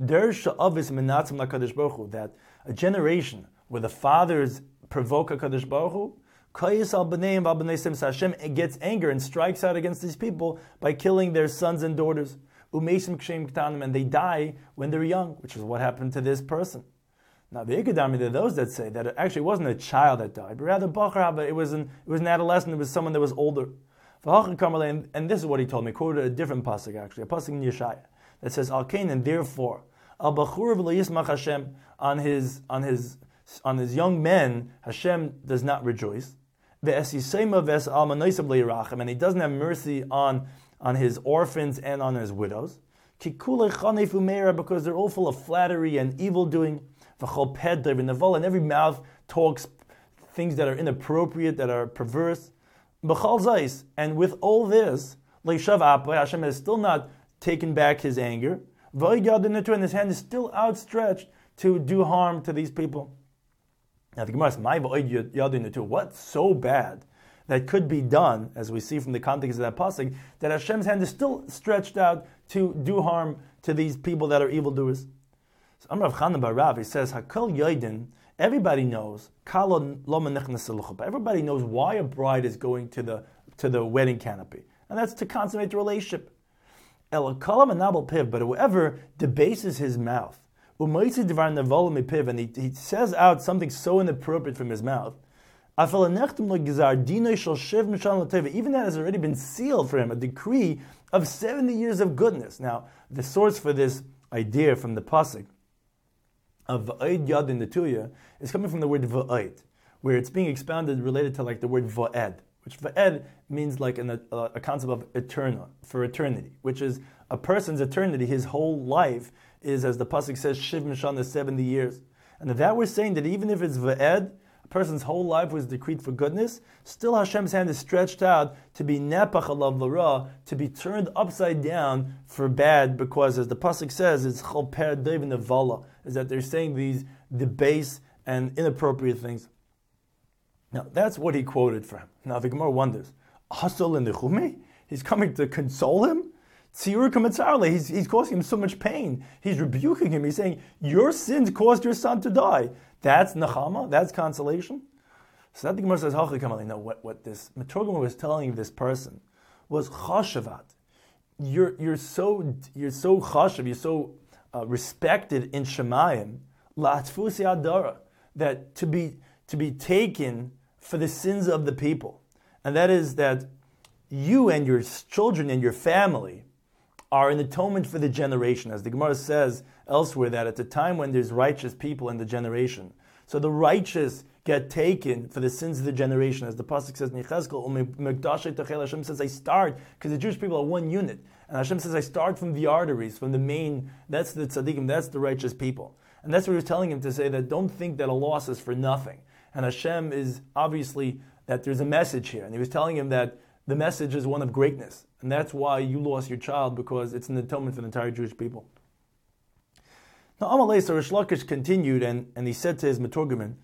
that a generation where the fathers provoke HaKadosh Baruch Hu, Hashem gets anger and strikes out against these people by killing their sons and daughters. And they die when they're young, which is what happened to this person. Now, the Ikadami, there are those that say that it actually wasn't a child that died, but rather Bachar, it was an it was an adolescent, it was someone that was older. And, and this is what he told me, quoted a different pasuk actually, a pasuk in Yeshaya, that says, Al Kain, and therefore, Al Bachur v'lo Hashem, on his on his on his young men, Hashem does not rejoice. And he doesn't have mercy on, on his orphans and on his widows. Because they're all full of flattery and evil doing. And every mouth talks things that are inappropriate, that are perverse. B'chal zayis, and with all this, leishav apay, Hashem has still not taken back his anger. V'oid yad netu, and his hand is still outstretched to do harm to these people. Now the Gemara says, "My v'oid yad netu." What's so bad that could be done, as we see from the context of that pasuk, that Hashem's hand is still stretched out to do harm to these people that are evildoers? So Amar Rav Chanan bar Rav, he says, "Hakol yoidin." Everybody knows. Everybody knows why a bride is going to the to the wedding canopy, and that's to consummate the relationship. But whoever debases his mouth, and he, he says out something so inappropriate from his mouth, even that has already been sealed for him, a decree of seventy years of goodness. Now, the source for this idea from the pasuk of va'ed yad in the tuya is coming from the word va'ed, where it's being expounded related to like the word va'ed, which va'ed means like an, a, a concept of eternal, for eternity, which is a person's eternity. His whole life is, as the pasuk says, shiv mishana, seventy years. And that we're saying that even if it's va'ed, a person's whole life was decreed for goodness, still Hashem's hand is stretched out to be nepach alav l'ra, to be turned upside down for bad, because as the pasuk says, it's chol per dev nevala, is that they're saying these debased and inappropriate things. Now that's what he quoted from. Now the Gemara wonders, Hasol in the Chume? He's coming to console him? Tzirur kamatzarle, he's he's causing him so much pain. He's rebuking him. He's saying, your sins caused your son to die. That's nachama? That's consolation? So that the Gemara says, no, what, what this Metorgama was telling this person was chashavat. You're you're so you're so chashav, you're so uh, respected in Shemayim, la'atfusi adara, that to be to be taken for the sins of the people. And that is that you and your children and your family are an atonement for the generation. As the Gemara says elsewhere, that at the time when there's righteous people in the generation, so the righteous get taken for the sins of the generation. As the pasuk says, Hashem says, I start, because the Jewish people are one unit. And Hashem says, I start from the arteries, from the main, that's the tzaddikim, that's the righteous people. And that's what he was telling him to say, that don't think that a loss is for nothing. And Hashem is obviously, that there's a message here. And he was telling him that the message is one of greatness. And that's why you lost your child, because it's an atonement for the entire Jewish people. Now, Amalei, so Rish Lakish continued, and, and he said to his Metorgaman,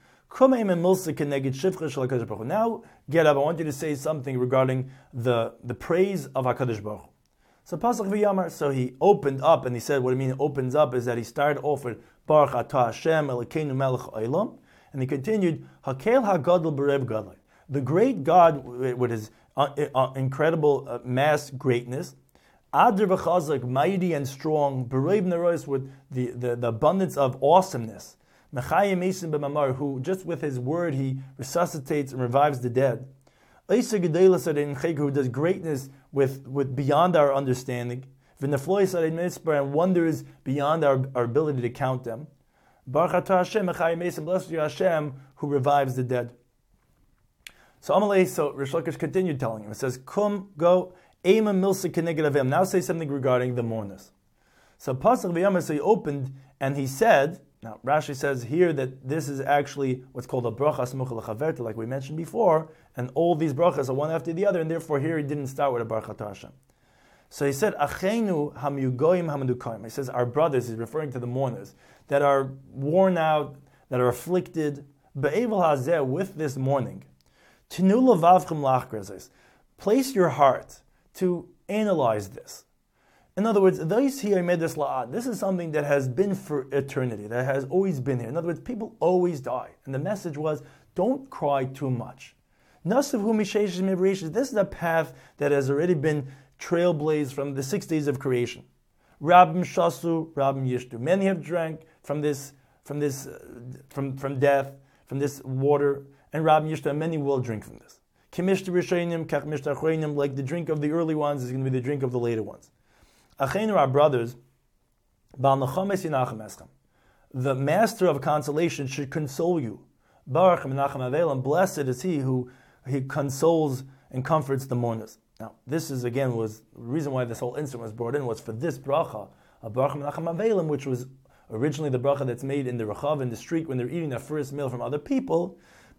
now, get up, I want you to say something regarding the, the praise of HaKadosh Baruch Hu. So Pasach v'yamar, so he opened up, and he said, what I mean opens up is that he started off with Baruch Atah Hashem Elokeinu Melech Olam, and he continued, Hakel HaGadol B'Rev Gadol, the great God with his uh, uh, incredible uh, mass greatness, Adr v'chazak, mighty and strong, B'Rev Nerois, with the, the, the abundance of awesomeness, Mechayim Esim B'Mamar, who just with his word he resuscitates and revives the dead, Eisa Gedela Sadein Chek, who does greatness with, with beyond our understanding, V'Nefloi Sadein Mitzpar, and wonders beyond our, our ability to count them, Baruch Atah Hashem Mechayim Esim, blessed you Hashem, who revives the dead. So Amalei, so Rish Lakish continued telling him, it says, Kum, go, Eima Milsa Keneged Avim, now say something regarding the mourners. So Pasach v'yamar, so he opened, and he said, now Rashi says here that this is actually what's called a bracha smucha l'chaverta, like we mentioned before, and all these brachas are one after the other, and therefore here he didn't start with a baruch atah Hashem. So he said, Achenu hamyugoyim hamadukayim. He says, our brothers, he's referring to the mourners, that are worn out, that are afflicted, be'evel hazeh, with this mourning. Tinu lavavchem lachgrazes. Place your heart to analyze this. In other words, this is something that has been for eternity, that has always been here. In other words, people always die. And the message was, don't cry too much. This is a path that has already been trailblazed from the six days of creation. Rabim shasu, rabim yishtu. Many have drank from this, from this, uh, from, from death, from this water, and rabim yishtu, and many will drink from this. Like the drink of the early ones is going to be the drink of the later ones. Achenu, our brothers, the master of consolation should console you. Baruch Menachem Avelim, blessed is he who he consoles and comforts the mourners. Now, this is again was the reason why this whole incident was brought in, was for this bracha, of Baruch Menachem Avelim, which was originally the bracha that's made in the Rechav, in the street, when they're eating their first meal from other people.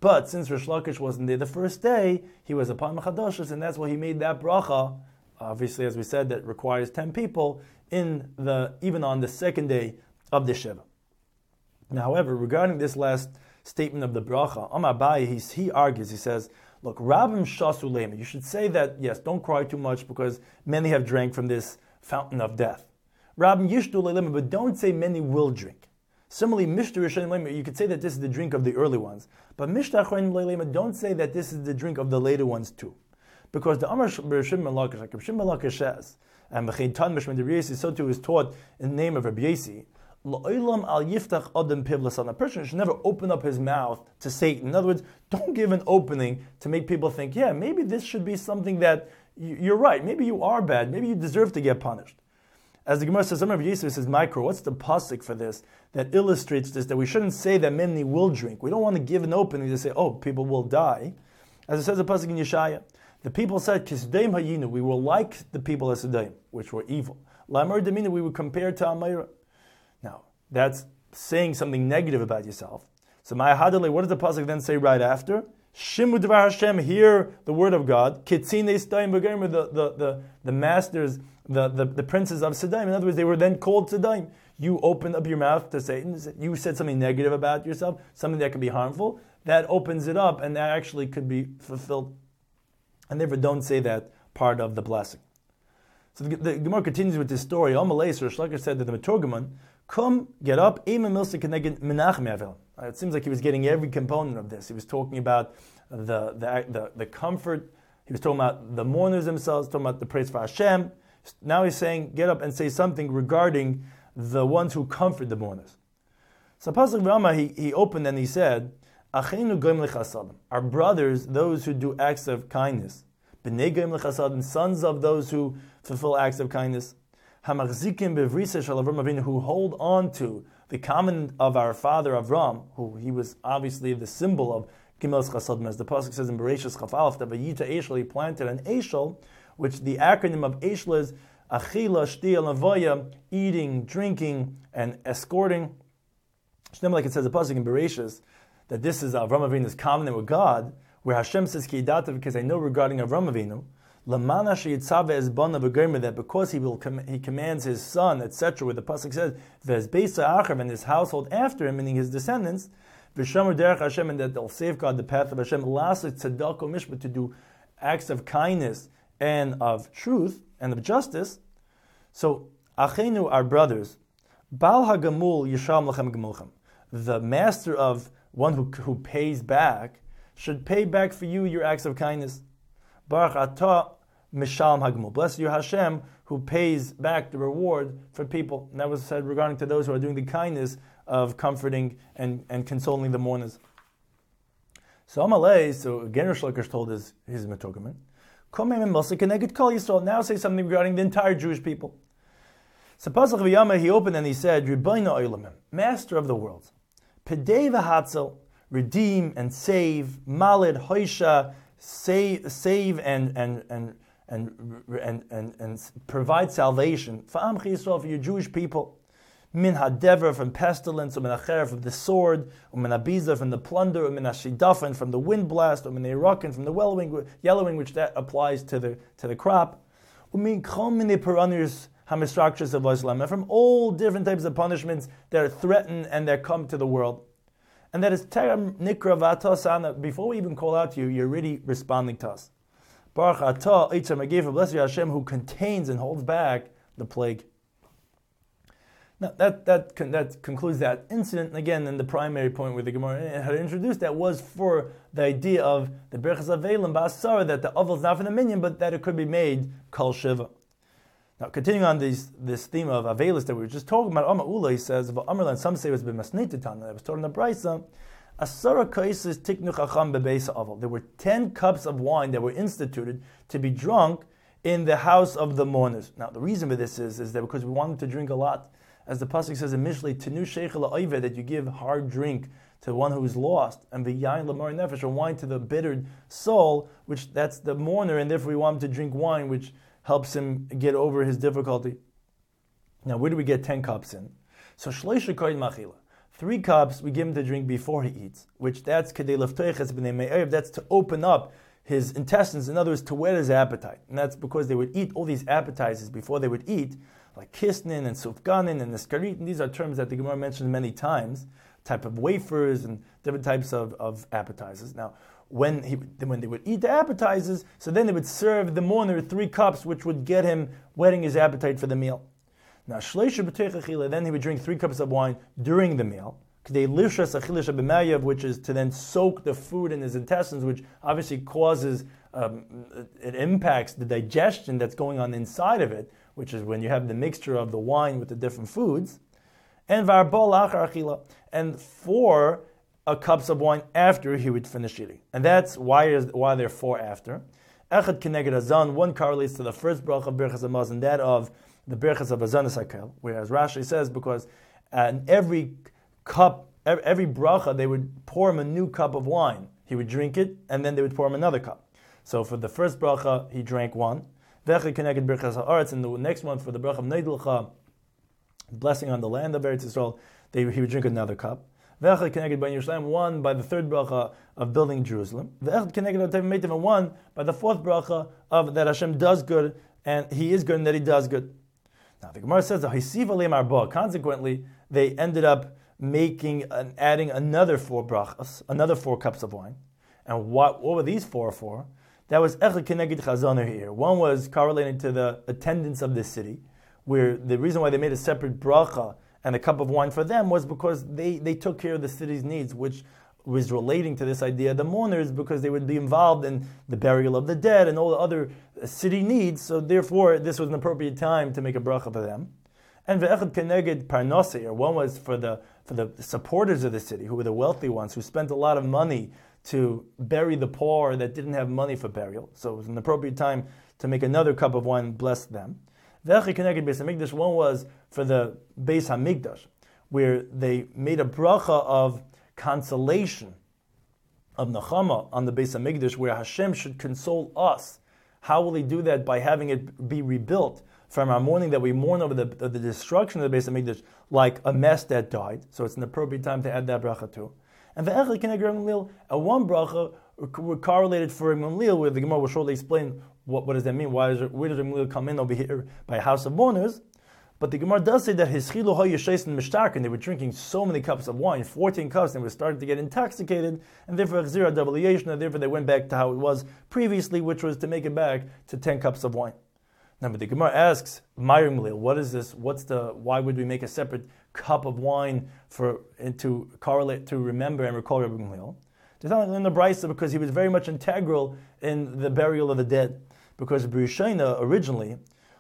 But since Rish Lakish wasn't there the first day, he was upon Machadoshes, and that's why he made that bracha. Obviously, as we said, that requires ten people in the even on the second day of the Shiva. Now, however, regarding this last statement of the bracha, Amar Abaye, he, he argues, he says, look, Rabim Shasu Lema, you should say that, yes, don't cry too much because many have drank from this fountain of death. Rabim Yishtu Lema, but don't say many will drink. Similarly, Mishta Rishonim Lema, you could say that this is the drink of the early ones. But Mishta Achronim Lema, don't say that this is the drink of the later ones too. Because the Amar B'Rishim Malakish, like Rishim Malakish says, and B'chein Tan Mishman de Riesi, so too is taught in the name of Rabbi Yesi, L'olam al yiftach adam piv l'san. A person should never open up his mouth to Satan. In other words, don't give an opening to make people think, yeah, maybe this should be something that you're right. Maybe you are bad. Maybe you deserve to get punished. As the Gemara says, Rabbi Yisrael says, Micro, what's the pasuk for this that illustrates this, that we shouldn't say that many will drink. We don't want to give an opening to say, oh, people will die. As it says the pasuk in Yeshaya, the people said, Kisdeim hayinu, we were like the people of Sedaim, which were evil. Lamar demina, we would compare to Amayra. Now, that's saying something negative about yourself. So, Ma'ahadale, what does the pasuk then say right after? Shimu Dvar Hashem, hear the word of God. Kitzine Sedaim B'Gerim, the the the the masters, the, the the princes of Sedaim. In other words, they were then called Sedaim. You opened up your mouth to Satan. You said something negative about yourself, something that could be harmful. That opens it up, and that actually could be fulfilled. And therefore, don't say that part of the blessing. So the, the Gemara continues with this story. Amalei, Rish Lakish said to the Meturgaman, come, get up, it seems like he was getting every component of this. He was talking about the, the, the, the comfort. He was talking about the mourners themselves, talking about the praise for Hashem. Now he's saying, get up and say something regarding the ones who comfort the mourners. So Pasuk Rama, he, he opened and he said, our brothers, those who do acts of kindness, sons of those who fulfill acts of kindness, who hold on to the command of our father Avram, who he was obviously the symbol of Gimel Chasadim, as the pasuk says in Bereshis Chaf Aleph, that Vayita Eshel, he planted an Eshel, which the acronym of Eshel is Achila, Shtia, Lavoya, eating, drinking, and escorting. Like it says the pasuk in Bereshis, that this is Avram Avinu's covenant with God, where Hashem says, Ki-data, because I know regarding Avram Avinu, Lamana sheyitzave es bana v'germa, that because he will com- he commands his son, et cetera, where the pasuk says, V'ez beisa achav, and his household after him, meaning his descendants, V'shamar derech Hashem, and that they'll safeguard the path of Hashem, lasik tzedakah mishpat, to do acts of kindness and of truth and of justice. So, achenu, our brothers, Bal hagamul yisham lachem gemulchem, the master of one who who pays back, should pay back for you your acts of kindness. Baruch atah mishalm hagmul. Blessed you Hashem, who pays back the reward for people. And that was said regarding to those who are doing the kindness of comforting and, and consoling the mourners. So Amalei, so again Rish Lakish told his, his Meturgaman, now say something regarding the entire Jewish people. So Pasach V'Yama, he opened and he said, Rebbeinu Olamim, Master of the worlds, Pedei v'Hatzel, redeem and save, Malid Hoisha, save, save and and and and and and, and provide salvation for Am Yisrael, for your Jewish people. Min hadever, from pestilence, umin acher, from the sword, umin abiza, from the plunder, umin ashidafen, from the wind blast, umin erakin, from the yellowing, yellowing, which that applies to the to the crop. Umin chol mini paranus hamisrakshas of Islam, and from all different types of punishments that are threatened and that come to the world. And that is Terem Nikra V'Atah. Before we even call out to you, you're already responding to us. Baruch Atah Eitzah Megefa, blessed Hashem, who contains and holds back the plague. Now that that that concludes that incident. And again, in the primary point where the Gemara had introduced, that was for the idea of the Berachas Avelim Ba'asara, that the Avel is not for the minion, but that it could be made Kol Shiva. Now, continuing on this, this theme of Avelis that we were just talking about, Amar Ula, he says, and some say it was b'masnititan, that was taught in the Brisa, Asara kaises tiknu chacham bebeisa aval. There were ten cups of wine that were instituted to be drunk in the house of the mourners. Now, the reason for this is, is that because we want them to drink a lot. As the pasuk says in Mishlei, Tenu sheichel ha'oiveh, that you give hard drink to one who is lost, and v'yayin l'mar nefesh, or wine to the bittered soul, which that's the mourner, and therefore we want him to drink wine, which helps him get over his difficulty. Now, where do we get ten cups in? So, shleisha koyin machila. three cups we give him to drink before he eats, which that's kedei leftoiches b'nei me'erev, that's to open up his intestines, in other words, to whet his appetite. And that's because they would eat all these appetizers before they would eat, like kisnin and sufganin and niskarit, and these are terms that the Gemara mentioned many times, type of wafers and different types of, of appetizers. Now, when he when they would eat the appetizers, so then they would serve the mourner three cups, which would get him whetting his appetite for the meal. Now, then he would drink three cups of wine during the meal, which is to then soak the food in his intestines, which obviously causes, um, it impacts the digestion that's going on inside of it, which is when you have the mixture of the wine with the different foods. And and four uh, cups of wine after he would finish eating. And that's why, is, why there are four after. Echad keneged azan, one correlates to the first bracha of Birchas Hamazon, that of the Birchas of Azan Esakel, whereas Rashi says because uh, in every cup, every, every bracha, they would pour him a new cup of wine. He would drink it, and then they would pour him another cup. So for the first bracha, he drank one. V'echad keneged Birchas ha'aretz, and the next one for the bracha of Neidulcha, blessing on the land of Eretz Yisrael, they, he would drink another cup. V'echad keneged by Yerushalayim, one by the third bracha of building Jerusalem. V'echad keneged Otev Meitiv, and one by the fourth bracha of that Hashem does good, and He is good, and that He does good. Now the Gemara says that consequently they ended up making and adding another four brachas, another four cups of wine. And what, what were these four for? That was echad keneged chazon here. One was correlating to the attendance of the city, where the reason why they made a separate bracha and a cup of wine for them was because they, they took care of the city's needs, which was relating to this idea of the mourners, because they would be involved in the burial of the dead and all the other city needs, so therefore this was an appropriate time to make a bracha for them. And ve'echad keneged parnasei, or one was for the for the supporters of the city, who were the wealthy ones, who spent a lot of money to bury the poor that didn't have money for burial. So it was an appropriate time to make another cup of wine and bless them. Ve'echad keneged Beis Hamikdash, one was for the Beis Hamikdash, where they made a bracha of consolation, of Nechama on the Beis Hamikdash, where Hashem should console us. How will He do that? By having it be rebuilt from our mourning that we mourn over the, the destruction of the Beis Hamikdash, like a mess that died. So it's an appropriate time to add that bracha too. And the Echad Keneged Reb Gamliel, a one bracha were correlated for Reb Gamliel, where the Gemara will shortly explain what, what does that mean. Why does where does Reb Gamliel come in over here by a house of mourners? But the Gemara does say that his chilu ha yeshes and mishtark, and they were drinking so many cups of wine, fourteen cups, and they were starting to get intoxicated, and therefore chzira double and therefore they went back to how it was previously, which was to make it back to ten cups of wine. Now, but the Gemara asks, Mayrim Lil, what is this? What's the? Why would we make a separate cup of wine for to correlate to remember and recall Rabbi Gamliel? There's not in the Brisa because he was very much integral in the burial of the dead. Because B'Rishayna originally,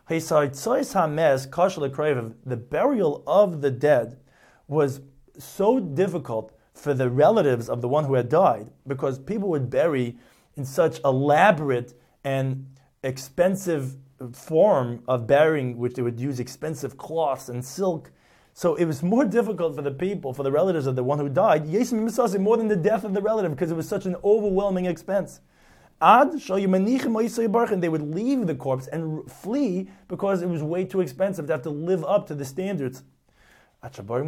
the burial of the dead was so difficult for the relatives of the one who had died, because people would bury in such elaborate and expensive form of burying, which they would use expensive cloths and silk. So it was more difficult for the people, for the relatives of the one who died, more than the death of the relative, because it was such an overwhelming expense. Ad and they would leave the corpse and flee because it was way too expensive to have to live up to the standards. Until Reb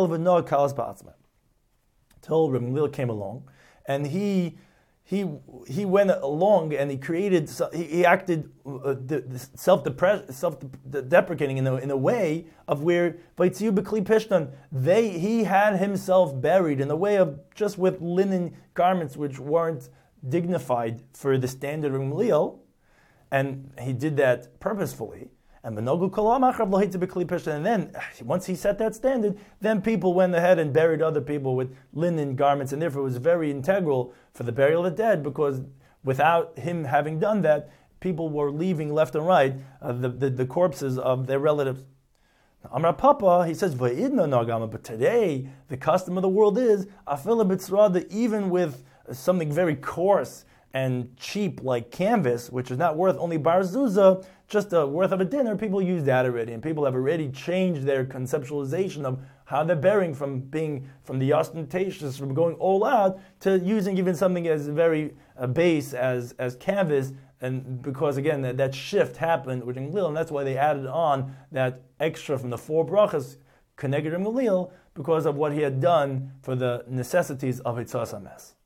Gamliel came along, and he he he went along and he created he, he acted uh, self self deprecating in a in a way of where they he had himself buried in a way of just with linen garments which weren't dignified for the standard of Gamliel, and he did that purposefully. And then once he set that standard, then people went ahead and buried other people with linen garments, and therefore it was very integral for the burial of the dead, because without him having done that, people were leaving left and right uh, the, the, the corpses of their relatives. Amar Papa, he says, but today the custom of the world is that even with something very coarse and cheap like canvas, which is not worth only bar zuzah, just the worth of a dinner, people use that already, and people have already changed their conceptualization of how they're burying from being from the ostentatious, from going all out, to using even something as very uh, base as as canvas. And because again that, that shift happened with Gamliel, and that's why they added on that extra from the four brachas connected to Gamliel, because of what he had done for the necessities of Hitzos HaMes.